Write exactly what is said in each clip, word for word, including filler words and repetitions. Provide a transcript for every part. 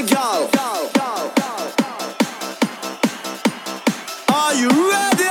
sexy girl. Are you ready?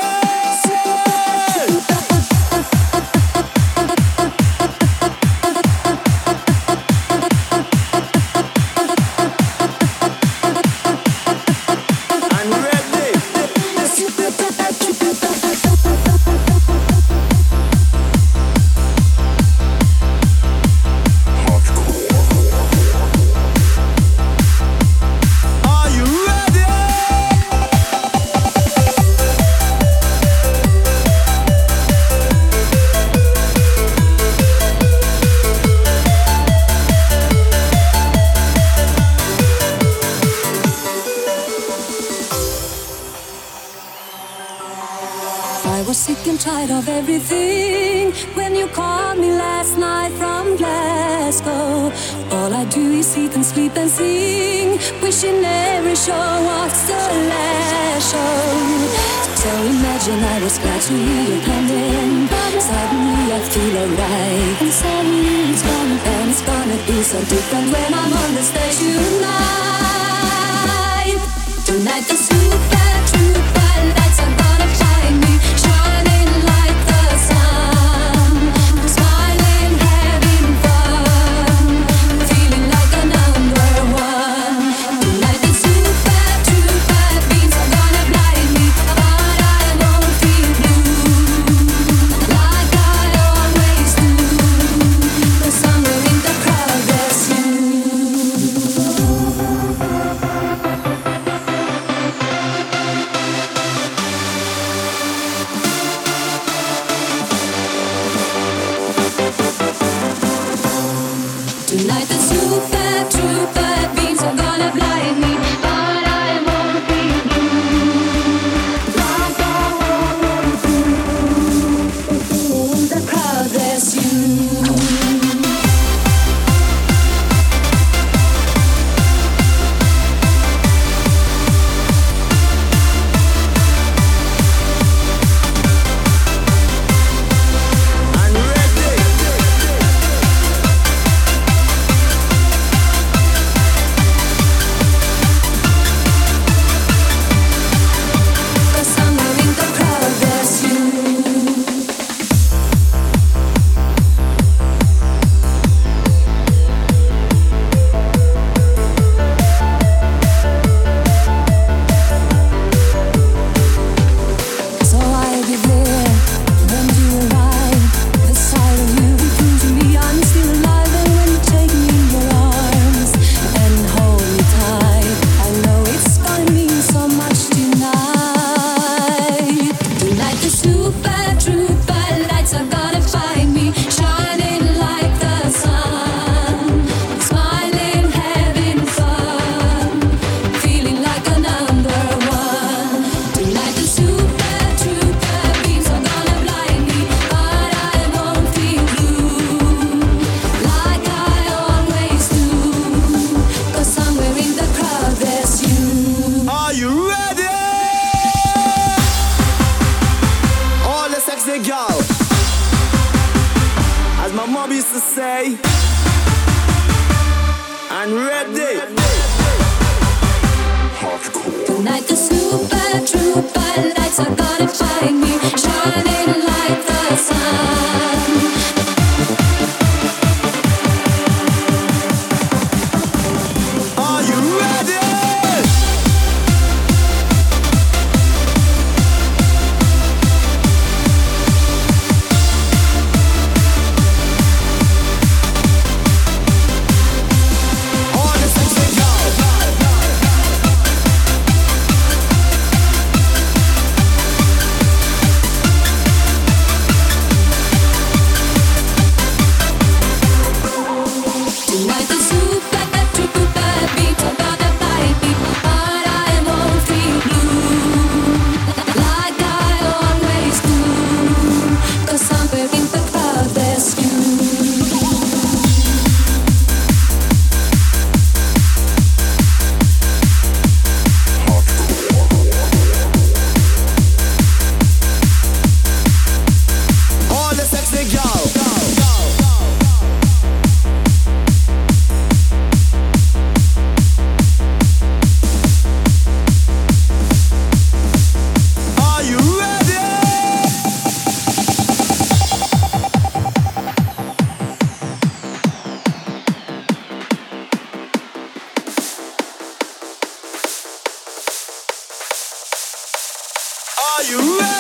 Tired of everything when you called me last night from Glasgow. All I do is eat and sleep and sing, wishing every show was the last show. So imagine I was glad to hear you coming. Suddenly I feel alright, and suddenly it's gone, and it's gonna be so different when I'm on the stage tonight. Tonight the super trooper lights are gonna find me shining like the sun, smiling, having fun, feeling like a number one. Tonight the super trooper beams are gonna blind me, but I won't feel blue like I always do, 'cause somewhere in the crowd there's you. Tonight the super trooper beams are gonna blind me, but I won't be blue like I always do. In the crowd there's you. you ready?